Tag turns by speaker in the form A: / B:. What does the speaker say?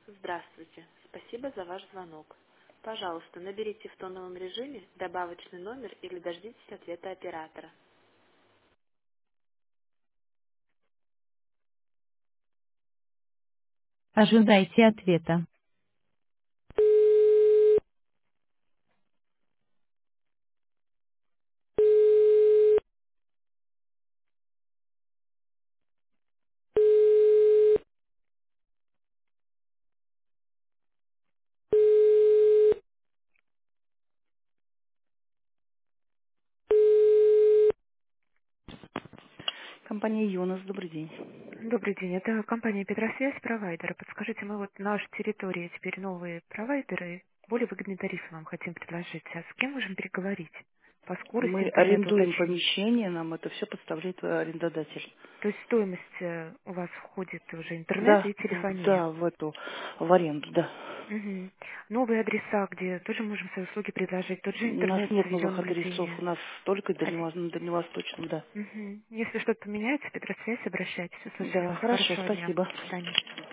A: Здравствуйте. Спасибо за ваш звонок. Пожалуйста, наберите в тоновом режиме добавочный номер или дождитесь ответа оператора.
B: Ожидайте ответа. Компания Юнос, добрый день.
C: Добрый день, это компания Петросвязь, провайдеры. Подскажите, мы вот на нашей территории теперь новые провайдеры, более выгодные тарифы вам хотим предложить. А с кем можем переговорить по скорости
B: Мы
C: интернета
B: арендуем
C: уточнить?
B: помещение, нам это все подставляет арендодатель.
C: То есть стоимость у вас входит уже интернет
B: Да,
C: и телефония.
B: да, в аренду, да.
C: Мгм. Новые адреса, где тоже можем свои услуги предложить, тот же
B: У нас
C: интернет
B: нет
C: с
B: новых адресов,
C: видеонаблюдением.
B: у нас только
C: А
B: дальневосточном, да.
C: Мгм. Если что-то поменяется, Петросвязь, обращайтесь, услышали
B: Да,
C: вас.
B: хорошо,
C: Хорошего дня.
B: спасибо.
C: До свидания.